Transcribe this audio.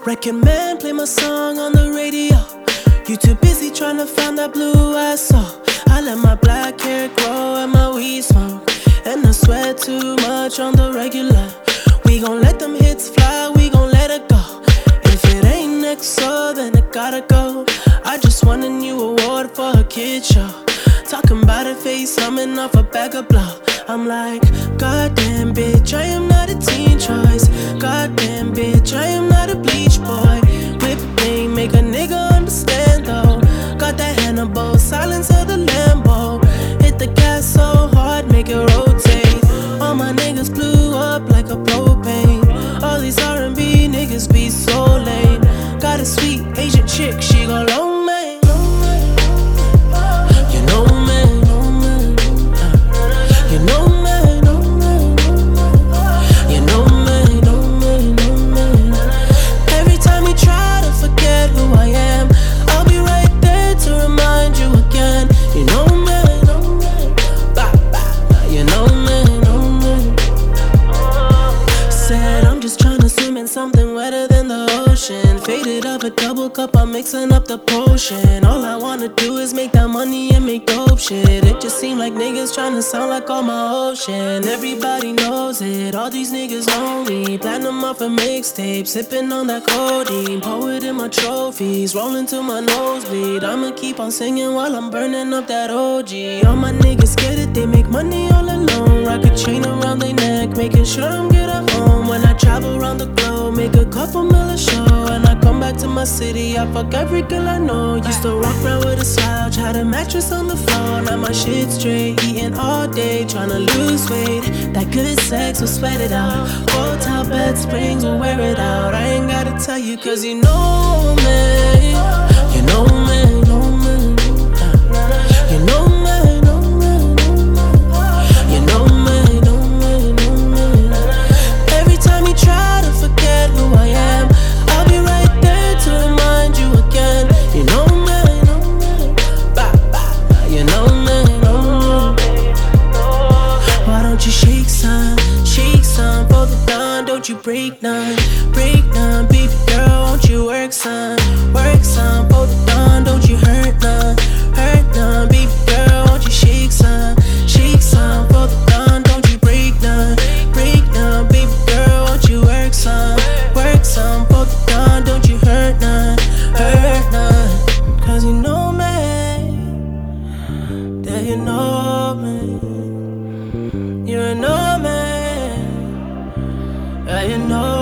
Record man, play my song on the radio. You too busy trying to find that blue I saw. I let my black hair grow and my weed smoke, and I sweat too much on the regular. We gon' let them hits fly, we gon' let it go. If it ain't EXO, then it gotta go. I just won a new award for a kid show. Talking about a face, humming off a bag of blow. I'm like, goddamn bitch, I am not a teen choice. Goddamn bitch, I am not a bleach boy. Whip name, make a nigga understand though. Got that Hannibal, silence of the Lambo. Hit the gas so hard, make it rotate. All my niggas blew up like a propane. All these R&B niggas be so lame. Got a sweet Asian chick, she gon' long man. Something wetter than the ocean. Faded up a double cup, I'm mixing up the potion. All I wanna do is make that money and make dope shit. It just seem like niggas tryna sound like all my ocean. Everybody knows it, all these niggas know me. Platinum off a mixtape, sipping on that codeine. Poet in my trophies, rolling to my nosebleed. I'ma keep on singing while I'm burning up that OG. All my niggas get it, they make money all alone. Rock a chain around their neck, making sure I'm good at home. When I travel around the globe, make a couple mil a show. And I come back to my city, I fuck every girl I know. Used to walk around with a slouch, had a mattress on the floor. Now my shit straight, eating all day, tryna lose weight. That good sex will sweat it out. Hotel bed springs will wear it out. I ain't gotta tell you cause you know me. You know me, know me. You know me, know me, know me. You know me, know me, know me. Every time you try to forget who I am, I'll be right there to remind you again. You know me, know me. Bah, bah, you know me, know me. Why don't you shake some for the dawn? Don't you break none, baby girl, won't you work some for the dawn? Don't you hurt none, baby girl, won't you shake some for the dawn? Don't you break none, baby girl, won't you work some for the dawn? Don't you hurt none, cause you know me, that you know me, you know me, that you know